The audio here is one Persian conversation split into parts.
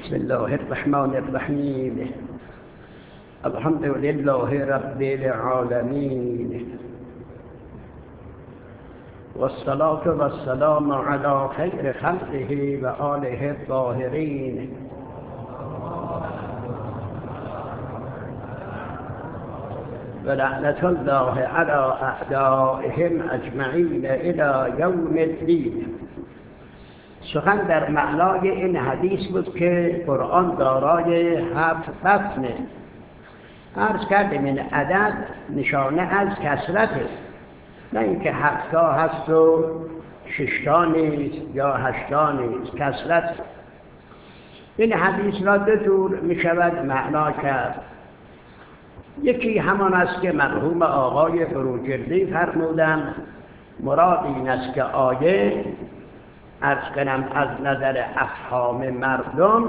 بسم الله الرحمن الرحیم. الحمد لله رب العالمین والصلاة والسلام على خیر خلقه و آله الطاهرین. و لعنت الله علی اعدائهم اجمعین الی یوم الدین. سخن در معنای این حدیث بود که قرآن دارای 7 بطنه. عرض کردیم این عدد نشانه از کثرته، نه اینکه 7 هست و 6 نیست یا 8 نیست، کثرت. این حدیث را دو جور می شود معنا کرد. یکی همان است که مرحوم آقای فروجردی فرمودند مراد این است که آیه عرض کنم از نظر افهام مردم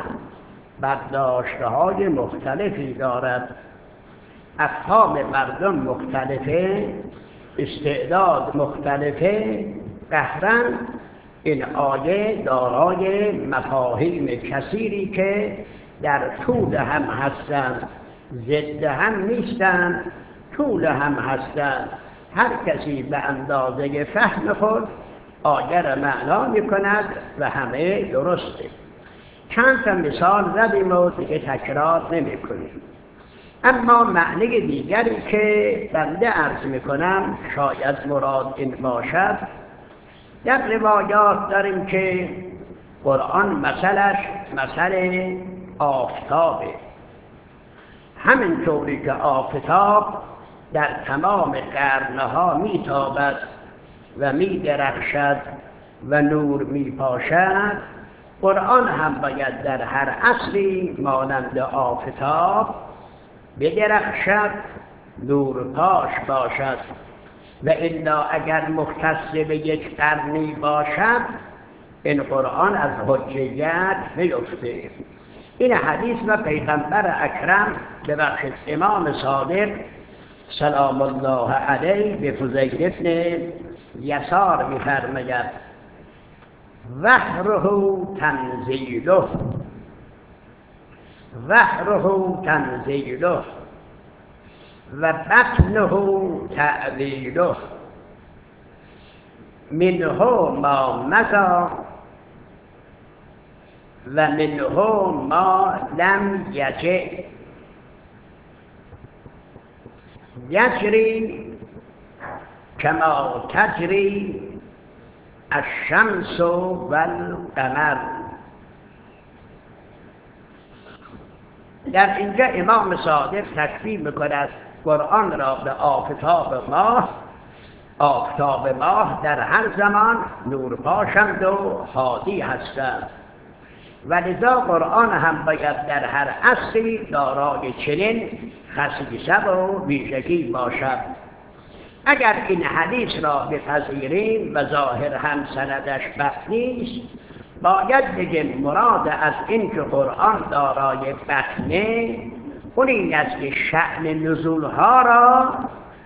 برداشت‌های مختلفی دارد. افهام مردم مختلفه، استعداد مختلفه، قهراً این آیه دارای مفاهیم کثیری که در طول هم هستند، ضد هم نیستند، طول هم هستند. هر کسی به اندازه فهم خود آیه را معنا می کند و همه درسته. چند تا مثال زدیم و دیگه تکرار نمی کنیم. اما معنی دیگری که بنده عرض می کنم شاید مراد این باشد. در روایات داریم که قرآن مثلش مثل آفتابه. همینطوری که آفتاب در تمام قرنها می تابد و می درخشد و نور می پاشد، قرآن هم باید در هر عصری مانند آفتاب بدرخشد، نور پاش باشد. و الا اگر مختص به یک قرنی باشد این قرآن از حجیت میفته. این حدیث و پیغمبر اکرم ببخشید امام صادق سلام الله علیه به فضیل ابن یسار می‌فرماید وحره تنزیله، وحره تنزیله و بطنه تأویله، منه ما مضی و منه ما لم یجئ، یجری کما تجری الشمس والقمر. در اینجا امام صادق تشبیه میکند قرآن را به آفتاب ماه. آفتاب ماه در هر زمان نور پاشند و هادی هستند و لذا قرآن هم باید در هر عصری دارای چنین خصیصه و ویژگی باشد. اگر این حدیث را بپذیریم و ظاهر هم سندش بد نیست، باید بگیم مراد از این که قرآن دارای بطنه اون این است که شأن نزولها را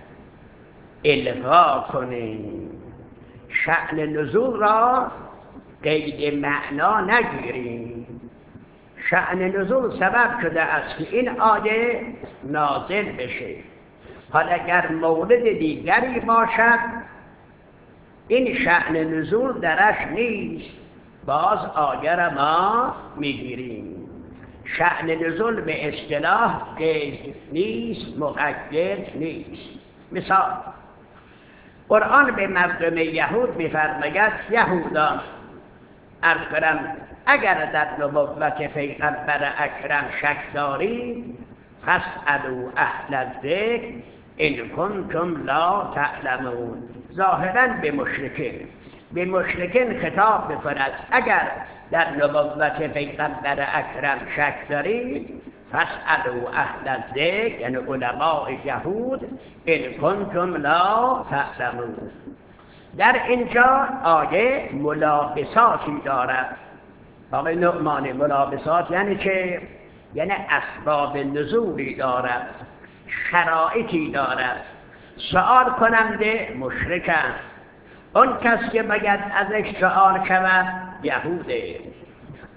الغا کنیم، شأن نزول را قید معنا نگیریم. شأن نزول سبب شده است که این آیه نازل بشه. حالا اگر مورد دیگری باشد این شأن نزول درش نیست، باز آیه را ما میگیریم. شأن نزول به اصطلاح قید نیست، مقید نیست. مثال قرآن به مردم یهود می‌فرماید یهودان عرض کنم اگر در نبوت پیغمبر اکرم شک دارید فاسألوا اهل الذکر ان کنتم لا تعلمون. ظاهراً به مشرکین خطاب می‌کند اگر در نبوت پیغمبر اکرم شک دارید فاسألوا اهل الذکر یعنی علماء یهود ان کنتم لا تعلمون. در اینجا آیه ملابساتی دارد. آقای نعمانی ملابسات یعنی که یعنی اسباب نزولی دارد، شرایطی دارد. سؤال کننده مشرکان، اون کس که باید ازش سؤال شود یهوده.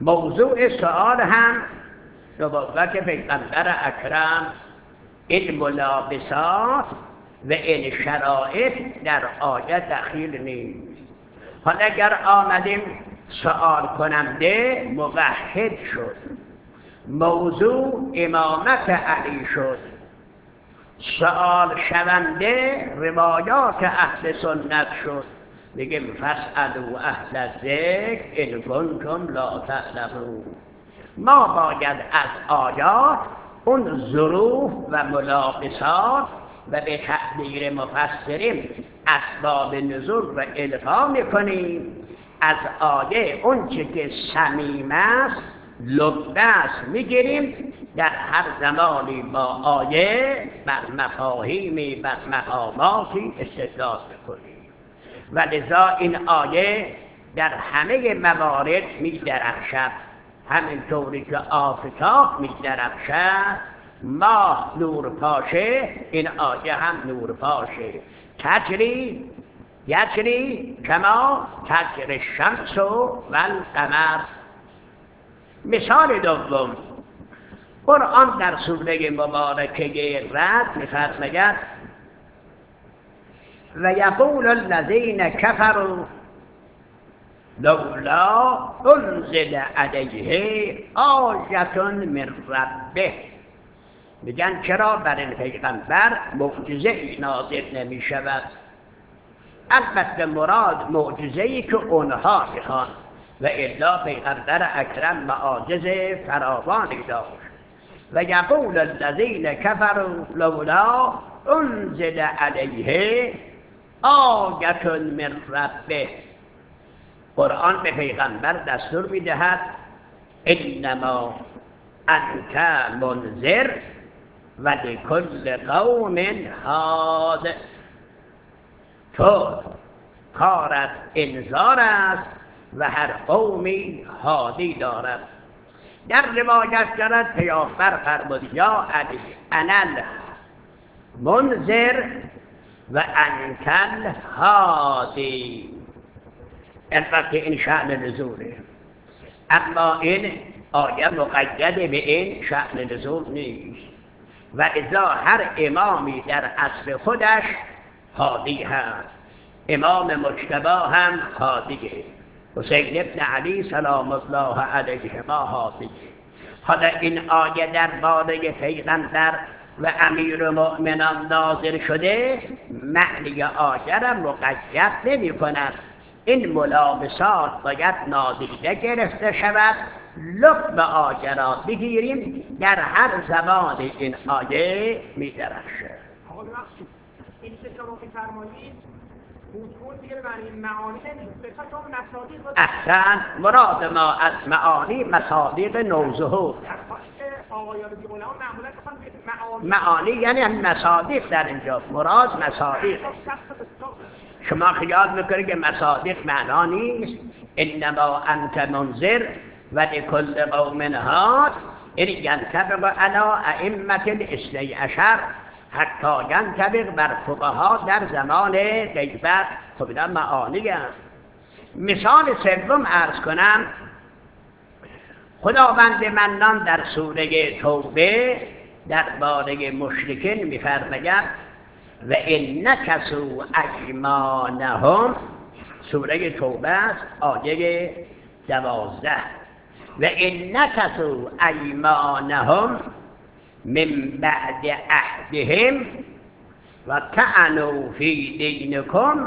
موضوع سؤال هم نبوت پیغمبر اکرم این ملابسات و این شرایط در آیه دخیل نیست. حالا اگر آمدیم سؤال کننده موحد شد، موضوع امامت علی شد، سؤال شونده روایات اهل سنت شد، میگیم فاسألوا اهل الذکر ان کنتم لا تعلمون. ما باید از آیات اون ظروف و ملابسات و به تعبیر مفسرین اسباب نزول و القا میکنیم. از آیه اون چه که صمیم است لطفه است میگیریم، در هر زمانی با آیه بر مفاهیمی بر مقاماتی استدلال میکنیم و لذا این آیه در همه موارد می‌درخشد. همینطوری که آفتاب می‌درخشد، ماه نور پاشه، این آیه هم نور پاشه. یجری کما تجری الشمس والقمر. مثال دوم، قرآن در سوره مبارکه رعد می‌فرماید و یقول الذین کفروا لولا انزل علیه آیة من ربه. میگن چرا بر این پیغمبر معجزه نازل نمی شود؟ البته مراد معجزه‌ای که اونها میخوان و الا پیغمبر اکرم معاجز فراوانی داشت. و یقول الذین کفروا لولا انزل علیه آیة من ربه. قرآن به پیغمبر دستور میدهد انما انت منذر و لکل قوم هاد. تو کارت انذار است و هر قومی هادی دارد. در روایت دارد پیامبر فرمود یا علی انا المنذر و انت الهادی. البته این شأن نزوله، اما این آیه مقید به این شأن نزول نیست و اذا هر امامی در عصر خودش هادی هست. امام مجتبی هم هادیه، حسین ابن علی سلام الله علیهما هادیه. حالا این آیه درباره پیغمبر و امیر مؤمنان نازل شده، معنی آیه را مقید نمی کند. این ملابسات باید نادیده گرفته شود، لطف آیه را بگیریم، در هر زمان این آیه می درخشه. آقا ببخشید، این که شما می‌فرمایید اون دیگه برای این معانی نمیشه، بخاطر اون مصادیق احسن، مراد ما از معانی مصادیق نوظهور. آقایان بی‌علما معمولا می‌خوان معانی یعنی مصادیق در اینجا، مراد مصادیق. شما خیال میکنید که مصادیق معنا نیست. انما انت منذر و لکل قوم هاد. این ینطبق علی ائمة الاثنی عشر، حتی ینطبق بر فقها در زمان غیبت. خب اینا معانی هست. مثال سوم عرض کنم، خداوند منان در سوره توبه درباره مشرکین می‌فرماید و ان نکثوا ایمانهم. سوره توبه است، آیه 12. و ان نکثوا ایمانهم من بعد عهدهم و طعنوا فی دینکم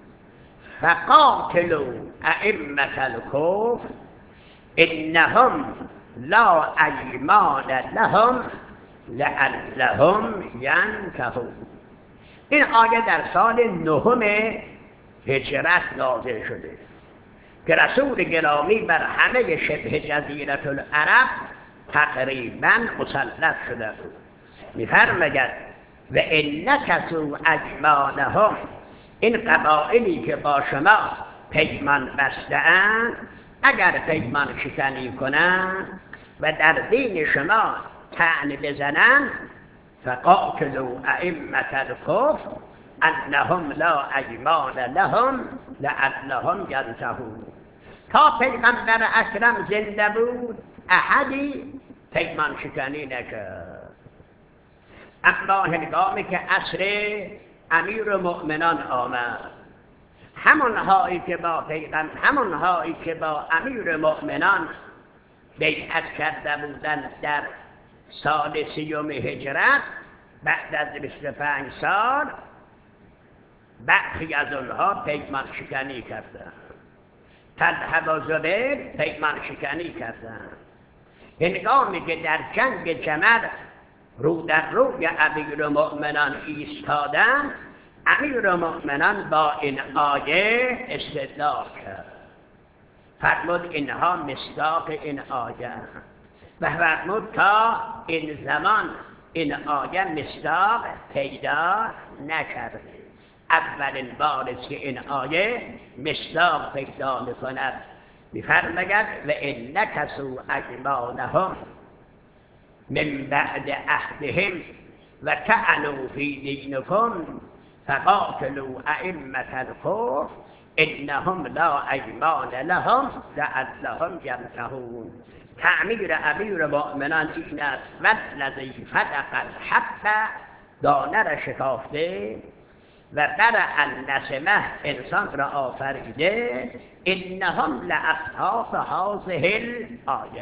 فقاتلوا ائمة الکفر انهم لا ایمان لهم لعلهم ینتهون. این آیه در سال 9 هجرت نازل شده که رسول گرامی بر همه شبه جزیره العرب تقریبا مسلط شده بود. می‌فرماید و ان نکثوا ایمانهم. این قبایلی که با شما پیمان بسته‌اند اگر پیمان شکنی کنند و در دین شما طعن بزنند فقاتلوا ائمة الکفر انهم لا ایمان لهم لعلهم ینتهون. تا پیغمبر اکرم زنده بود احدی پیمان شکنی نکرد. اما هنگامی که عصر امیرالمؤمنان آمد، همانهایی که با امیرالمؤمنان بیعت کرده بودند در سال 30 هجرت، بعد از 25 سال برخی از آنها پیمان شکنی کردند. طلحه و زبیر پیمان شکنی کردند. هنگامی که در جنگ جمل رو در روی امیرالمؤمنان ایستادند، امیرالمؤمنان با این آیه استدلال کرد. فرمود اینها مصداق این آیه و فرمود تا این زمان این آیه مصداق پیدا نکرد. اولین بار است که این آیه مصداق پیدا میکند. میفرماید و ان نکثوا ایمانهم من بعد عهدهم و طعنوا فی دینکم فقاتلوا ائمة الكفر انهم لا ایمان لهم لعلهم ينتهون. تعمیر امیرالمؤمنان این است والذی فلق الحب، دانه را شکافته و برأ النسمه انسان را آفریده، انهم لاصحاب هذه الآیه.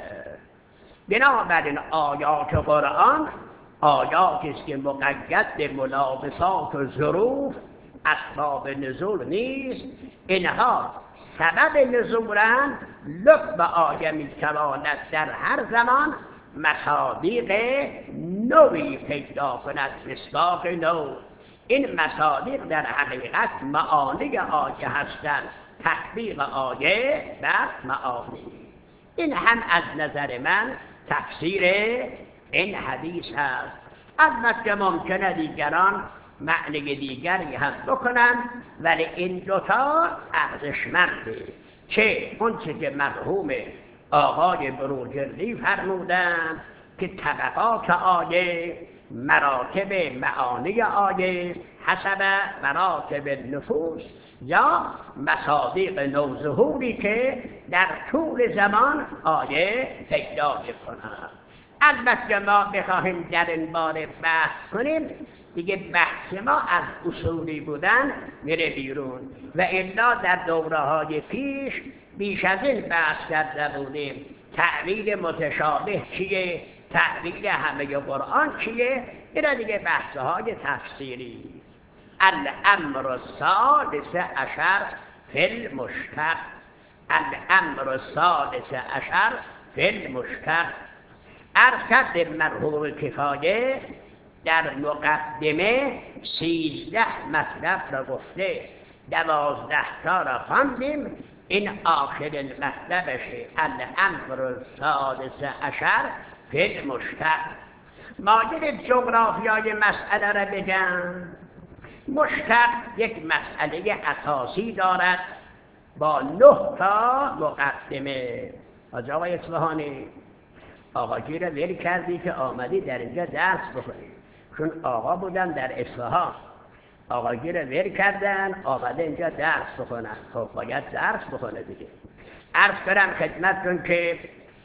بنابراین آیات قرآن آیاتی است که مقید به ملابسات و ظروف اسباب نزول نیست. اینها سبب نزولند. لب آیه میتواند در هر زمان مصادیق نوی پیدا کند، مصداق نو. این مصادیق در حقیقت معانی آیه هستند، تطبیق آیه بر معانی. این هم از نظر من تفسیر این حدیث هست. البته ممکنه دیگران معنی دیگری هم بکنن، ولی این دوتا ارزشمنده. چه اونچه که مرحوم آقای بروجردی فرمودند که طبقات آیه، مراتب معانی آیه حسب مراتب نفوس یا مصادیق نوظهوری که در طول زمان آیه پیدا می‌کند. البته ما بخواهیم در این باره بحث کنیم، دیگه بحث ما از اصولی بودن میره بیرون و الا در دوره‌های پیش بیش از این بحث کرده بودیم. تعبیر متشابه چیه؟ تعبیر همه قرآن چیه؟ اینا دیگه بحث‌های تفسیری. الامر الثالث عشر فی المشتق، الامر الثالث عشر فی المشتق. ارشد مرحوم کفایه در مقدمه 13 مطلب را گفته، 12 تا را خواندیم. این آخرین مطلبشه، الامر الثالث عشر فی المشتق. ماجد جغرافیای مسئله را بگم. مشتق یک مسئله اساسی دارد با 9 تا مقدمه. حاج آقای اصفهانی، آقاجی را ول کردی که آمدی در اینجا درس بخونی، چون آقا بودن در اصفهان، آقاجی را ول کردن آمده اینجا درس بخونن. خب باید درس بخونه دیگه. عرض کنم خدمتتون که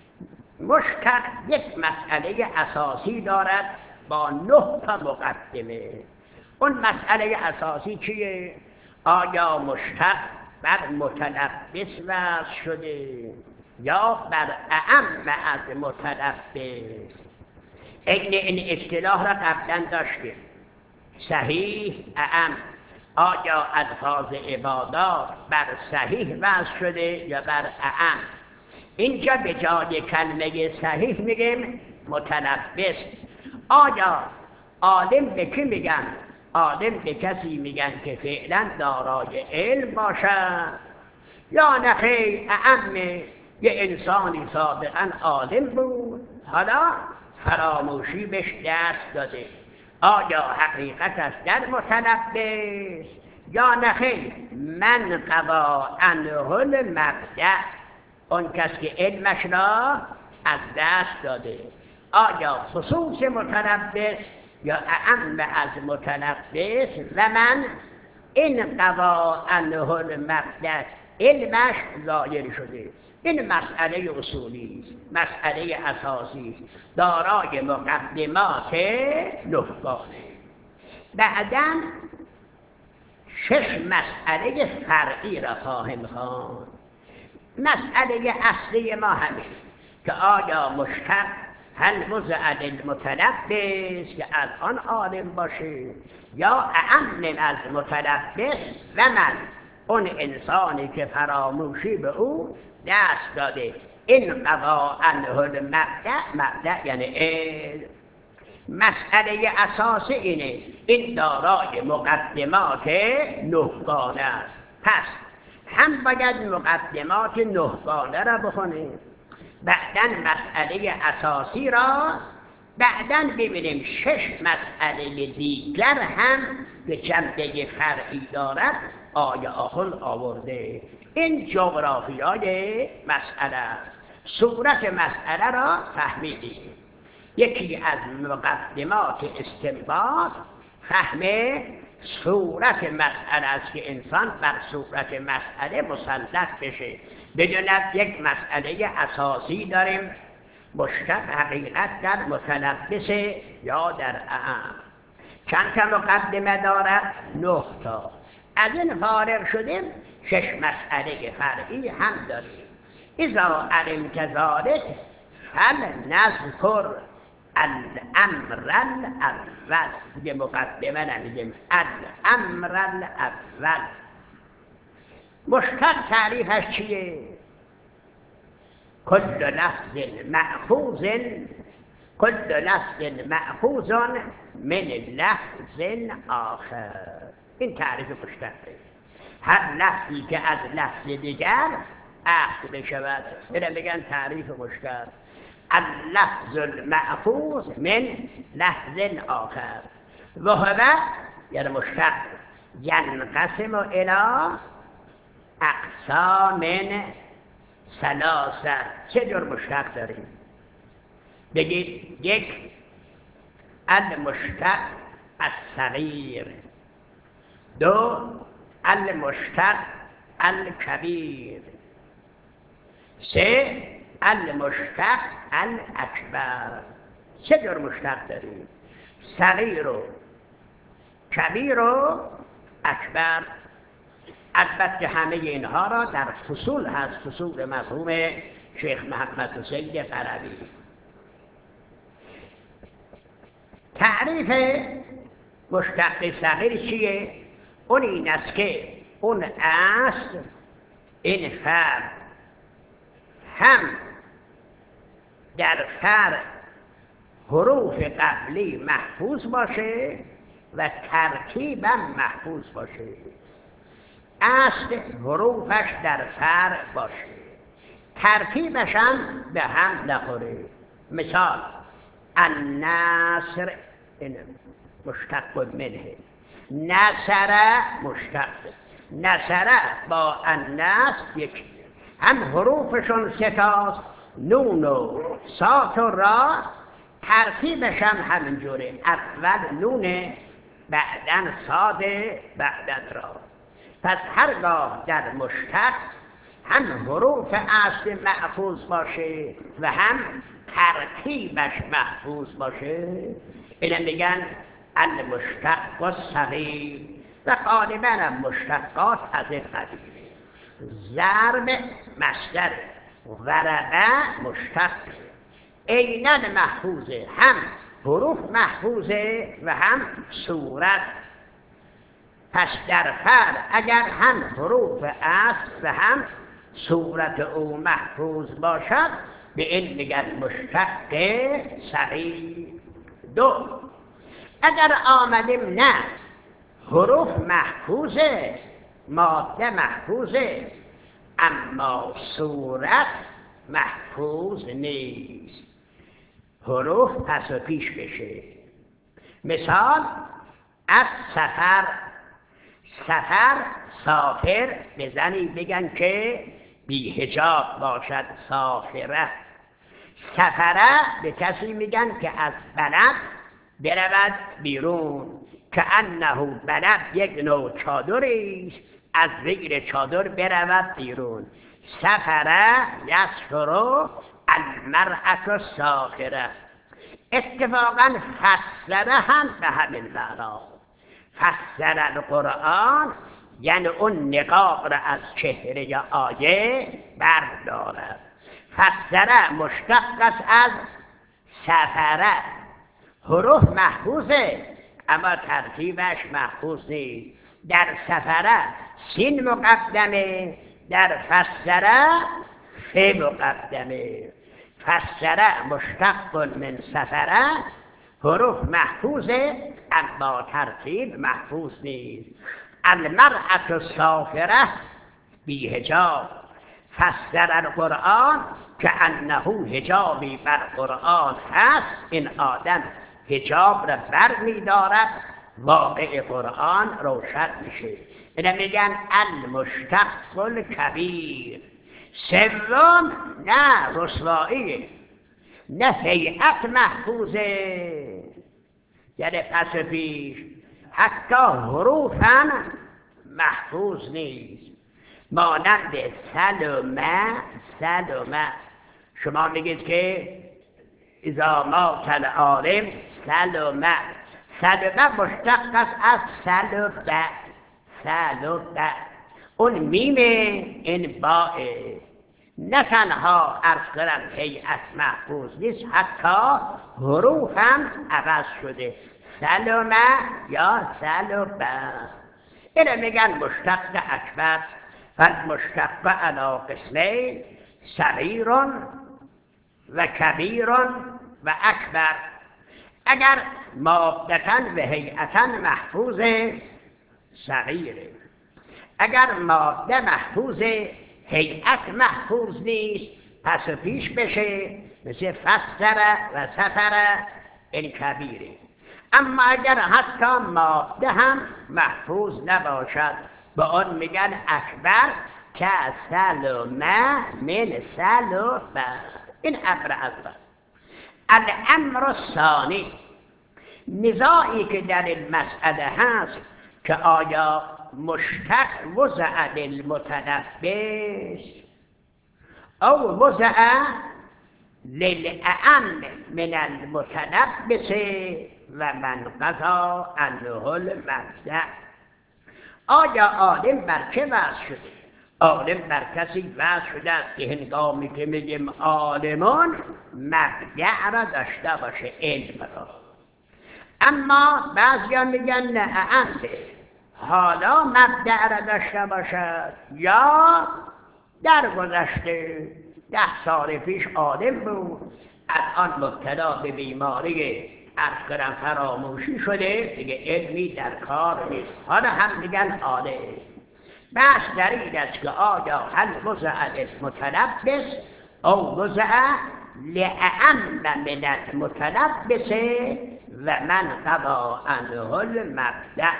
مشتق یک مسئله اساسی دارد با 9 تا مقدمه. اون مسئله اساسی چیه؟ آیا مشتق بر متلبس وضع شده یا بر اعم از متلبس؟ این اصطلاح را قبلا داشتیم. صحیح، اعم. آیا الفاظ عبادات بر صحیح وضع شده یا بر اعم؟ اینجا به جای کلمه صحیح میگیم متلبس. آیا عالم به کی میگن؟ عالم به کسی میگن که فعلا دارای علم باشد، یا نخیر اعم یه انسانی سابقا عالم بود حالا فراموشی بهش دست داده. آیا حقیقت است در متلبس یا نخیر من قضا عنه المبدأ، اون کس که علمش را از دست داده؟ آیا خصوص متلبس یا اعم از متلبس؟ و من این قضا عنه المبدأ علمش ظاهر شده. این مسئله اصولی است، مسئله اساسی است، دارای مقدمات 9 گانه. بعداً 6 مسئله فرعی را خواهیم خواند. مسئله اصلی ما همین که آیا مشتق هل مزعل المتلبس که از آن عالم باشه یا اعم از متلبس و من اون انسانی که فراموشی به او دست داده. این قضا عنه المبدأ یعنی علم. مسئله اساسی اینه، این دارای مقدمات 9 گانه است. پس هم باید مقدمات 9 گانه را بخونیم، بعداً مسئله اساسی را، بعداً ببینیم 6 مسئله دیگر هم که جنبه فرعی دارد آیا آخر آورده. این جغرافیای مسئله است. صورت مسئله را فهمیدیم. یکی از مقدمات استنباط فهم صورت مسئله است که انسان بر صورت مسئله مسلط بشه. بداند یک مسئله اساسی داریم، مشتق حقیقت در متلبس یا در اعم. چند تا مقدمه دارد؟ 9 تا. از این فارغ شدیم 6 مسئله فرعی هم داریم. اذا علمت ذلک هل نذکر الامر الاول. دیگه مقدمه نمیگیم، الامر الاول. مشتق تعریفش چیه؟ کل لفظ مأخوذ من لفظ آخر. این تعریف مشتقه. هر لفظی که از لفظ دیگر اخذ بشود اینو میگن تعریف مشتق. اللفظ المأخوذ من لفظ آخر و هو یعنی مشتق ینقسم الی اقسام 3. چه جور مشتق داریم؟ بگید 1 المشتق الصغیر، 2 المشتق الکبیر، 3 المشتق الاکبر. چه جور مشتق داریم؟ صغیر و کبیر و اکبر. البته همه اینها را در فصول هست، فصول مفهوم شیخ محمد حسین قربی. تعریف مشتق صغیر چیه؟ اون این است که اون اصل این فرد هم در فرع حروف قبلی محفوظ باشه و ترکیبا محفوظ باشه. اصل حروفش در فرع باشه، ترکیبش هم به هم نخوره. مثال النصر این مشتق منه، نصر مشتق، نصر با النصر یک، هم حروفشون 3 تاست، نون و صاد و را، ترکیبش هم همینجوره، اول نونه بعدن صاد بعدن را. پس هرگاه در مشتق هم حروف اصل محفوظ باشه و هم ترکیبش محفوظ باشه اینم میگن المشتق الصغیر. و غالبا هم مشتقات از این قبیل. ضرب مصدر، ضربه مشتق، عیناً محفوظه، هم حروف محفوظه و هم صورت. پس در فرع اگر هم حروف اصل و هم صورت او محفوظ باشد به این میگن مشتق صغیر. 2 اگر آمدیم نه حروف محفوظه، ماده محفوظه، اما صورت محفوظ نیست، حروف پس و پیش بشه. مثال از سفر، سفر سافر به زنی بگن که بی حجاب باشد سافره. سفره به کسی میگن که از بلد برود بیرون، که انه بلد یک نوع چادری است از زیر چادر برود بیرون. سفره یسفر المرأة السافره. اتفاقا فسره هم به همین معنا. فسر القرآن یعنی اون نقاب را از چهره آیه بردارد. فسره مشتق است از سفره. حروف محفوظه اما ترتیبش محفوظ نیست. در سفره سین مقدمه، در فسره ف مقدمه. فسره مشتق من سفره، حروف محفوظه اما ترتیب محفوظ نیست. المرأة السافره بی حجاب. فسر القرآن که انه حجابی بر قرآن هست. این آدم حجاب را بر می دارد، واقع قرآن روشن میشه. اینا میگن المشتق الکبیر. سوم نه رسواییه، نه هیئت محفوظه، یعنی پس پیش حتی حروف هم محفوظ نیست. مانند سلمه. شما میگید که اذا مات العالم سلمه. سلمه مشتق است از سلبه. اون میمه این باعه. نه تنها عرض کنم هیئت محفوظ نیست، حتی حروف هم عوض شده. سلمه یا سلبه. اینو میگن مشتق اکبر. فالمشتق علی قسمین صغیر و کبیر و اکبر. اگر مادةً و هیئتاً محفوظ صغیره، اگر ماده محفوظ هیئت محفوظ نیست پس پیش بشه مثل فسره و سفره این کبیره. اما اگر حتی ماده هم محفوظ نباشد به آن میگن اکبر که سلمه من سلبه. این امر اول. الامر الثانی، نزاعی که در این مسئله هست که آیا مشتق وضع للمتلبس او وضع للأعم من المتلبس و من قضا عنه المبدأ. آیا عالم بر چه وضع شده؟ عالم بر کسی وضع شده است که هنگامی که میگیم عالمون مبدأ را داشته باشه، علم را. اما بعضیان میگن نه اعنده، حالا مبدأ را داشته باشد یا در گذشته 10 سال پیش عالم بود، الان مبتلا به بیماری عرض کنم فراموشی شده دیگه علمی در کار نیست، حالا هم میگن عالم. بحث در این است که آیا هل وضع المتلبس او وضع لأعم من المتلبس و من قضا عنه المبدأ.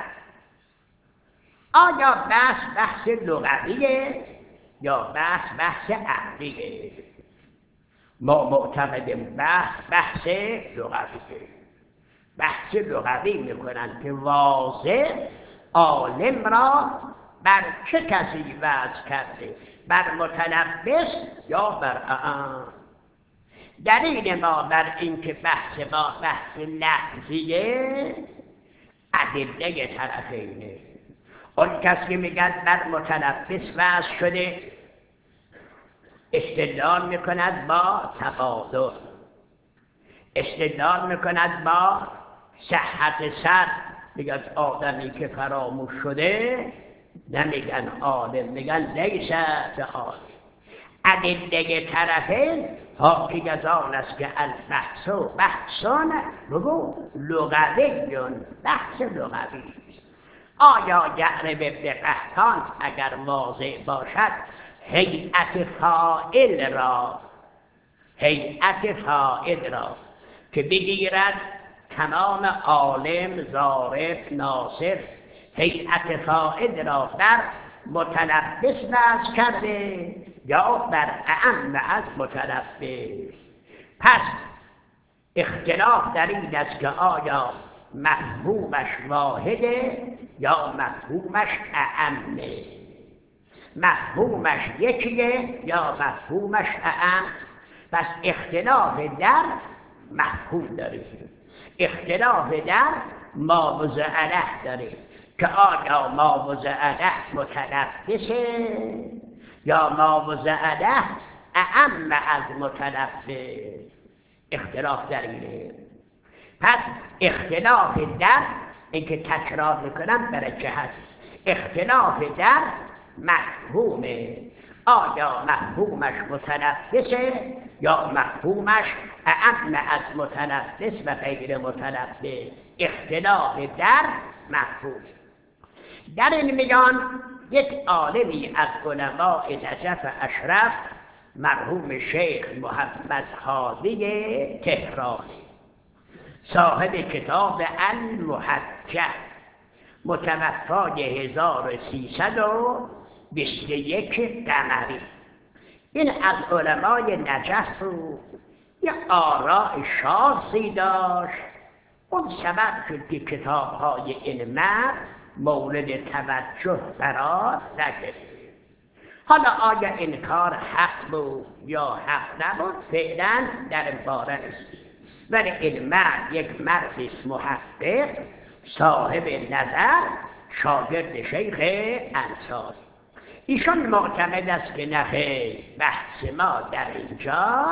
آیا بحث لغویه یا بحث عقلیه؟ ما معتقدیم بحث لغویه. بحث لغوی میکنن که واضح عالم را بر چه کسی وضع کرده، بر متلبس یا بر اعم. دلیل ما بر این که بحث لفظیه ادله طرفینه. اون کسی که میگن بر متلبس وضع شده استدلال میکند با تفاضل، استدلال میکند با صحت سر. میگن آدمی که فراموش شده نمیگن عالم، میگن لیس بعالم. ادله طرفین حاکی از آن است که البحث و بحثان بگو لغویون، بحث لغوی. آیا یعرب ابن قحطان اگر واضح باشد هیئت فاعل را که بگیرد تمام عالم، ضارب، ناصر، هیئت فاعل را بر متلبس وضع کرده یا بر اعم از متلبس. پس اختلاف در این است که آیا مفهومش واحده یا مفهومش اعمه. مفهومش یکیه یا مفهومش اعم. پس اختلاف در مفهوم داریم، اختلاف در ما و زعله داریم که آیا ما و زعله متلبسه یا ما و زعله اعم از متلبس. اختلاف در اینه. پس اختلاف در، اینکه تکرار میکنم برای چه هست، اختلاف در مفهومه، آیا مفهومش متلبسه یا مفهومش اعم از متلبس و غیر متلبس. اختلاف در مفهوم. در این میان یک عالمی از علماء نجف اشرف مرحوم شیخ محمد هادی تهرانی، صاحب کتاب المحجة، متوفای 1321 قمری. این از علمای نجف یک آراء شاذی داشت. اون سبب شد که کتاب‌های این مرد مورد توجه قرار نگرفت. حالا آیا این کار حق بود یا حق نبود فعلا در این باره نیست، ولی این مرد یک مردی است محقق، صاحب نظر، شاگرد شیخ انصاری. ایشان معتقد است که نخیر، بحث ما در اینجا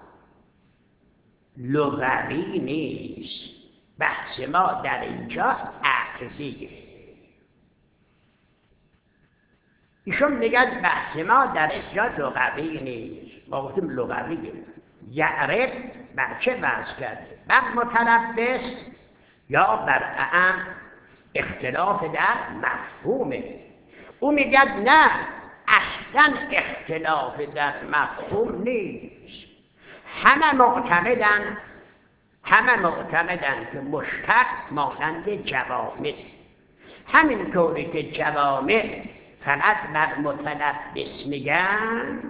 لغوی نیست، بحث ما در اینجا عقلیه. ایشون میگن بحث ما در اینجا لغوی نیست، ما گفتیم لغویه. یعرف بر چه وضع کرده؟ بر متلبس یا بر اعم؟ اختلاف در مفهومه. او میگن نه، اصلا اختلاف در مفهوم نیست. همه معتقدن که مشتق مانند جوامع، همین طوری که جوامع فقط بر متلبس میگن،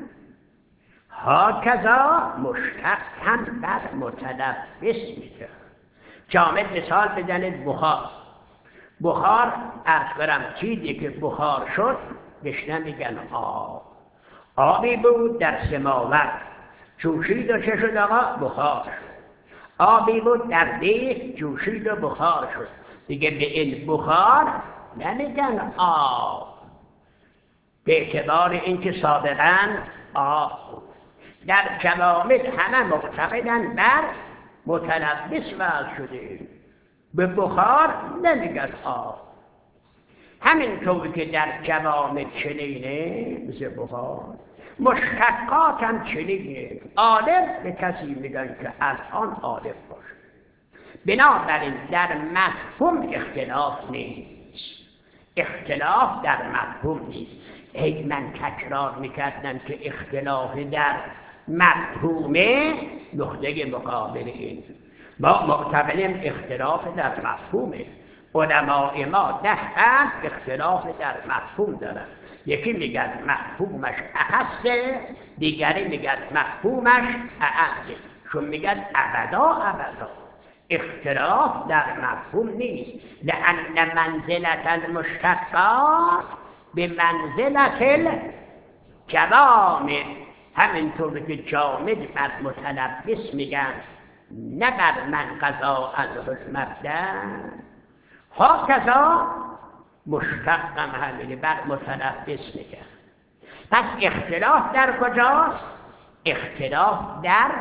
هاکذا مشتق هم بر متلبس میگن. جامد مثال بزنید بخار عرض کنم چیزی که بخار شد بهش نمیگن آب. آبی بود در سماور جوشید و چه شد آقا؟ بخار شد. آبی بود در دیگ جوشید و بخار شد، دیگه به این بخار نمیگن آب، به اعتبار اینکه سابقاً آب بود. در جوامع همه معتقدن بر متلبس وضع شده، به بخار نمیگن آب. همینطور که در جوامع چنینه مثل بخار، مشتقات هم چنینه. عالم به کسی میگن که الان عالم باشه. بنابراین در مفهوم اختلاف نیست، اختلاف در مفهوم نیست. ای من تکرار میکردم که اختلاف در مفهومه نقطه مقابل این. ما معتقدیم اختلاف در مفهومه. علماء ما 10 اختلاف در مفهوم دارن. یکی میگن مفهومش اخصه، دیگری میگن مفهومش اعمه. چون میگن ابدا اختلاف در مفهوم نیست. لأن منزلت المشتقات به منزلت الجوامع، همینطور که جامد بر متلبس میگن نه بر من قضا عنه المبدأ، هاکذا مشتق هم همینه بر متلبس میگن. پس اختلاف در کجاست؟ اختلاف در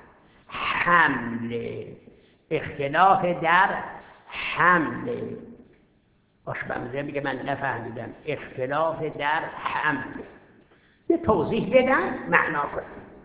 حمله. اختلاف در حمله. آشپزی میگه من نفهمیدم. اختلاف در حمله. یه توضیح بدم معنا کنم.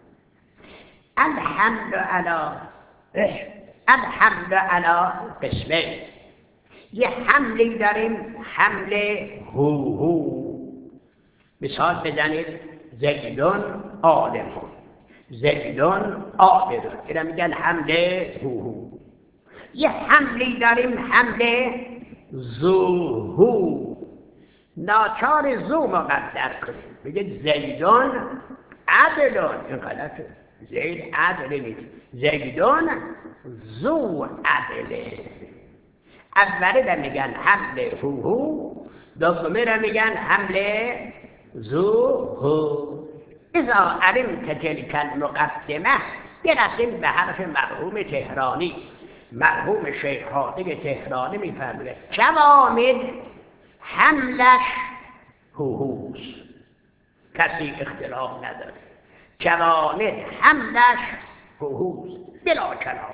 الحمل علی قسمه. یه حملی داریم، حمل هو. مثال بزنید زیدون عالمون، زیدون عابدون، اینا میگن حمل هو. یه حملی داریم، حمل زوهو. ناچار زو مقدر کنیم، بگید زیدون عدلون. این غلطه، زید عدل نیست، زیدون زو عدله. اولی را میگن حمل هو، دومی را میگن حمل ذو اذا علمت تلك المقدمه برسیم به حرف مرحوم تهرانی. مرحوم شیخ هادی تهرانی میفرماید جوامد حملش هوهوس، کسی اختلاف نداره. جوامد حملش هوهوس بلا کلام.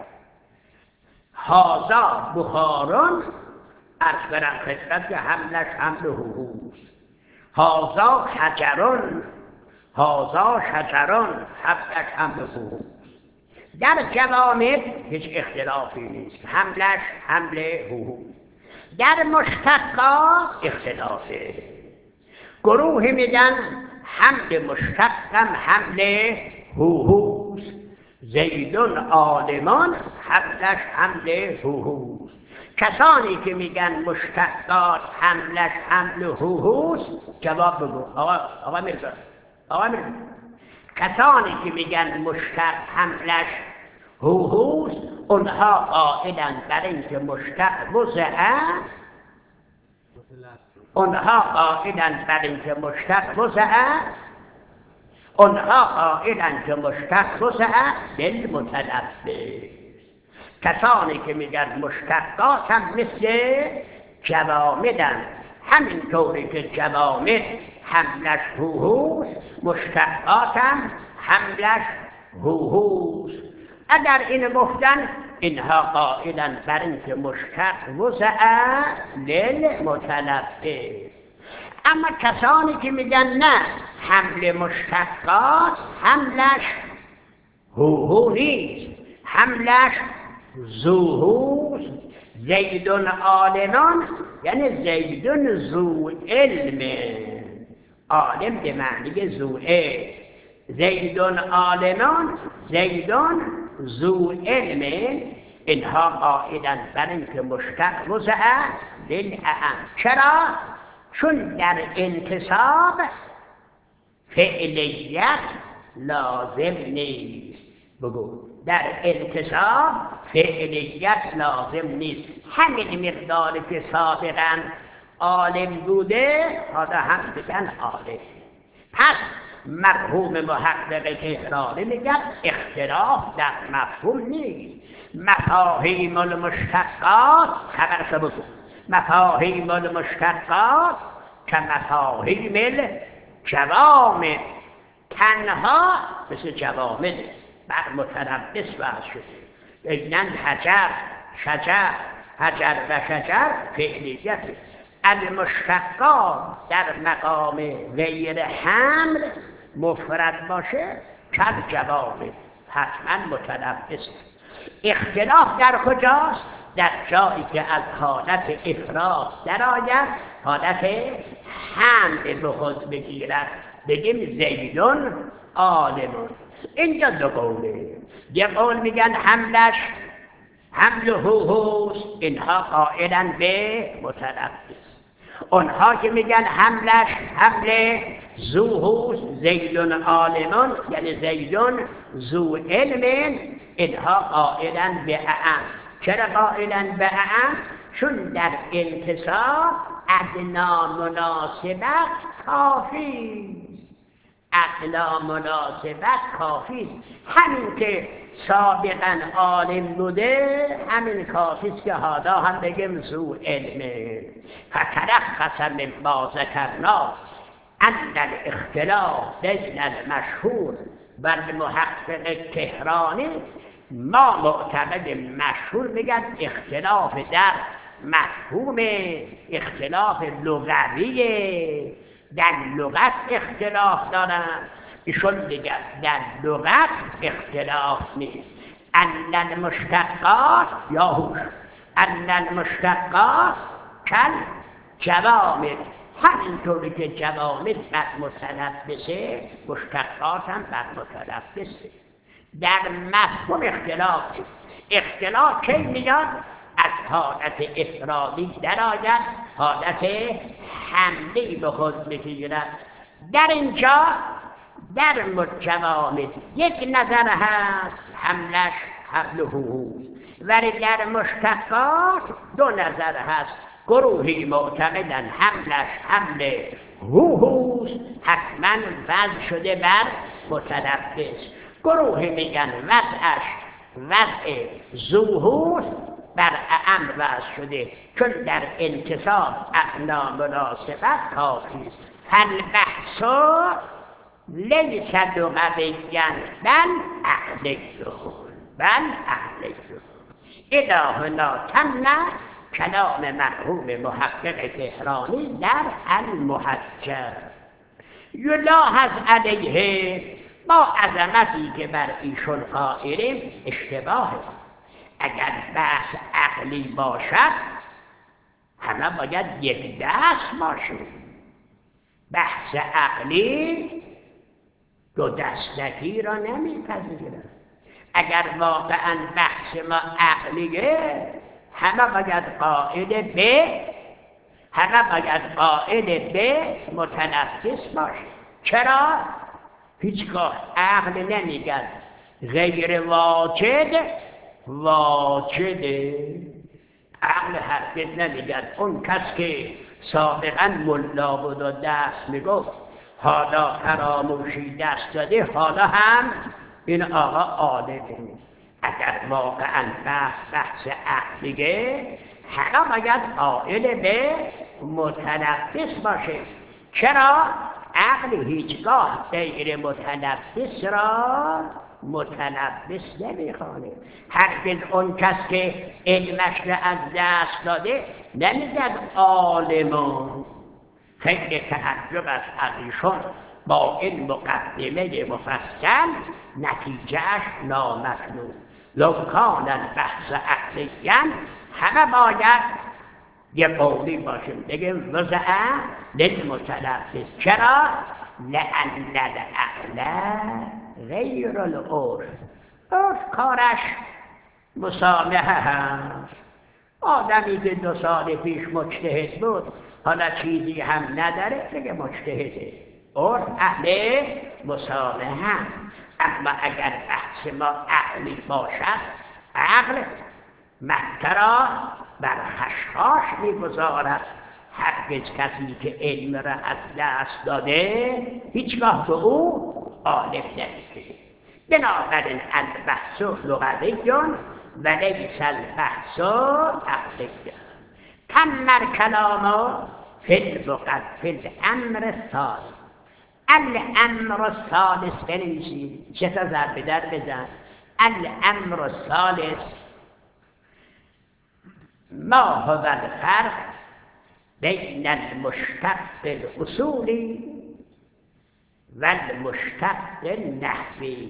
هازا بخارون از برن خدمت که حملش حمل هوهوس. هازا حجرون، هازا شجرون حملش حمل هوهوس. در جوامد هیچ اختلافی نیست، حملش حمل هوهوس. در مشتقات اختلافه. گروه میگن حمل مشتقم حمل هوهوس. زیدون عالمان حملش حمل هوهوس. کسانی که میگن مشتقات حملش حمل هوهوس جواب بگو. آقا میرزا، کسانی که میگن مشتق حملش هوهوس اونها قائلن بر اینکه مشتق وضعه، اونها قائلن بر اینکه مشتق وضعه، اونها قائلن که مشتق وضعه بالمتلفظ. کسانی که میگن مشتقات هم مثل جوامدن، همینطوری که جوامد حملش هوهوس مشتقات هم حملش هوهوس. اگر این گفتن اینها قائلن بر اینکه مشتق وضعه للمتلفظ. اما کسانی که میگن نه حمل مشتقات حملش هوهو نیست، حملش ذوهوس. زیدون عالمان یعنی زیدون ذو علم، عالم به معنی ذو علم. زیدون عالمان زیدون ذو علم، اینها قائلن بر اینکه مشتق وضعه للأعم. چرا؟ چون در انتصاب فعلیت لازم نیست. بگو در انتصاب فعلیت لازم نیست. همین مقداری که سابقا عالم بوده حالا هم بگن عالم. پس مرحوم محقق تهرانی میگن اختلاف در مفهوم نیست. مفاهیم المشتقات خبرش بگو. مفاهیم المشتقات که مفاهیم الجوامد، تنها مثل جوامد بر متلبس وضع شده. اینن حجر، شجر، حجر و شجر فعلیت. المشتقات در مقام غیر حمل مفرد باشه کل جوامد حتما متلبس. اختلاف در کجاست؟ در جایی که از حالت افراد درآید حالت حمل به خود بگیرد. بگیم زیدون عالمون. اینجا دو قوله. یه قول میگن حملش حمل هوهوس، اینها قائلن به متلبس. اونها که میگن حملش حمل ذوهوس زیدون عالمون یعنی زیدون ذو علم، اینها قائلن به اعم. چرا قائلن به اعم؟ چون در انتصاب ادنا مناسبت کافی، ادنا مناسبت کافی. همین که سابقا عالم بوده همین کافیست که حالا هم بگیم ذو علمه. فتلخص من ما ذکرنا ان الاختلاف بین المشهور و المحقق تهرانی. ما معتقد مشهور میگن اختلاف در مفهوم، اختلاف لغویه، در لغت اختلاف دارن. ایشون میگن در لغت اختلاف نیست. ان المشتقات یا هوش، ان المشتقات کل جوامد، همینطوری که جوامد بر متلبسه مشتقات هم بر متلبسه. در مفهوم اختلاف کی میاد؟ از حالت افرادی درآید حالت حملی به خود بگیرد. در اینجا در جوامد یک نظر هست حملش حمل هوهوس، ولی در مشتقات دو نظر هست گروهی معتقدن حملش حمل هوهوست، حتما وضع شده بر متنفس. گروهی میگن وضعش وضع زوهوست، بر اعم وضع شده، چون در انتصاب اعنا مناسبت کافی است. فالبحث لیس لغویا بل عقلی، الی هنا تم کلام مرحوم محقق تهرانی در المحجر. یلاحظ علیه، با عظمتی که بر ایشون قائلیم اشتباه. اگر بحث عقلی باشد همه باید یک دست باشه. بحث عقلی دو دستکی را نمیپذیرد. اگر واقعا بحث ما عقلیه همه باید قائل به متنفس باشه. چرا؟ هیچگاه عقل نمیگن غیر واجده. عقل هرگز نمیگن اون کس که سابقا ملا بود و دست میگفت حالا فراموشی دست داده، حالا هم این آقا عالمه. اگر واقعا بحث عقلیه همه باید قائل به متنفس باشه. چرا؟ عقل هیچگاه غیر متنفس را متنفس نمیخوانه. هرگز اون کس که علمش را از دست داده نمیگد عالمون. خیلی تعجب است از ایشون با این مقدمه مفصل، نتیجهش نامطلوب. لو کان البحث عقلیا، همه باید یه قولی باشیم بگیم وضع للمتنفس. چرا؟ لأن العقل غیر العرف. عرف کارش مسامحه هست. آدمی که 2 سال پیش مجتهد بود حالا چیزی هم نداره دیگه مجتهده. عرف اهل مسامحه. اما اگر بحث ما عقلی باشد، عقل مکه را بر خشخاش میگذارد. هرگز کسی که علم را از دست داده هیچگاه به او عالم نمیشه. بنابراین البحث لغوی و لیس البحث عقلی. تم الکلام فی الامر الثالث. الامر الثالث بنویسید، 6 تا ضرب در بزن. الامر الثالث ما هو الفرق بین المشتق الاصولی و المشتق النحوی.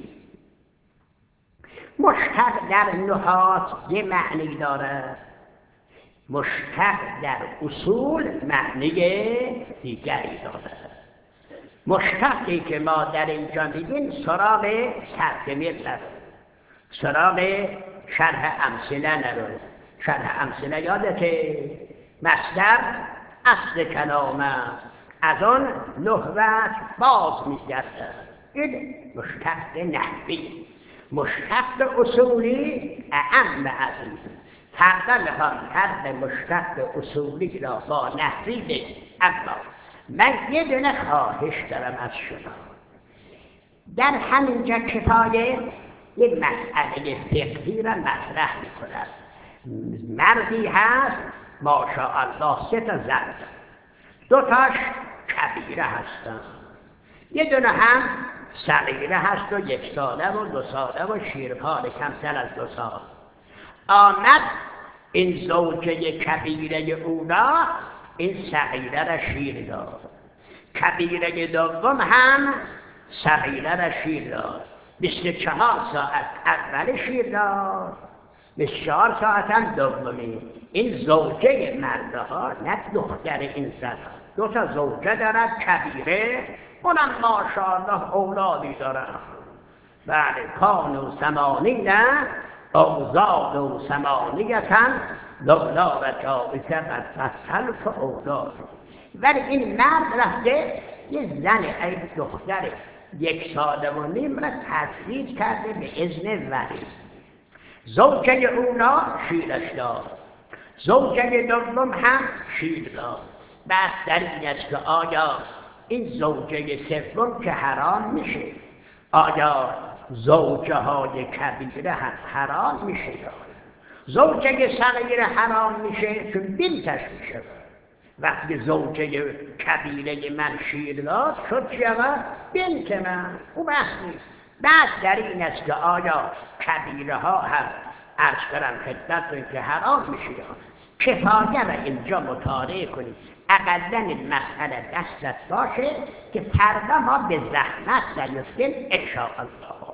مشتق در نحات یه معنی دارد، مشتق در اصول معنی دیگری دارد. مشتقی که ما در اینجا میگیم سراغ ترجمه رفت، سراغ شرح امثله نرو. شرح امثله یادته مصدر اصل کلامه، از آن 9 وجه باز میگردد. این مشتق نحوی. مشتق اصولی اعم از این. فردا میخوام فرق مشتق اصولی را با نحوی بگیم. اما من یه دونه خواهش دارم از شما. در همینجا کفایه یک مسئله فقهی را مطرح میکند. مردی هست ماشاءالله 3 تا زن، 2 تاش کبیره هستن، یه دونه هم صغیره هست و 1 ساله و 2 ساله و شیرپار کمتر از 2 سال. آمد این زوجه کبیره اونا این صغیره را شیر داد، کبیره دوم هم صغیره را شیر داد. 24 ساعت اول شیر داد، 24 ساعت هم دومی. این زوجه مردها نه دختر این زن. 2 تا زوجه دارد کبیره، اونم ماشاءالله اولادی دارد. بله کانو 80 او زادو 80 لولا و جاوزه قد فصلف اولاد. ولی این مرد رفته یه زن ای دختر 1 ساله و نیم را تزویج کرده به اذن ولی. زوجه اونا شیرش داد. زوجه دوم هم شیر داد. بحث در این است که آیا این زوجه سوم که حرام میشه، آیا زوجه های کبیره هم حرام میشه؟ زوجه صغیر حرام میشه چون بنتش میشه. وقتی زوجه کبیره من شیر داد شد چی آقا؟ بنت من. او بحث نیست. بحث در این است که آیا کبیره ها هم عرض کردم خدمتتون که حرام میشه. کفایه را اینجا مطالعه کنید، اقلا این مسئله دستت باشه که فردا ما به زحمت نیفتیم ان شاء الله.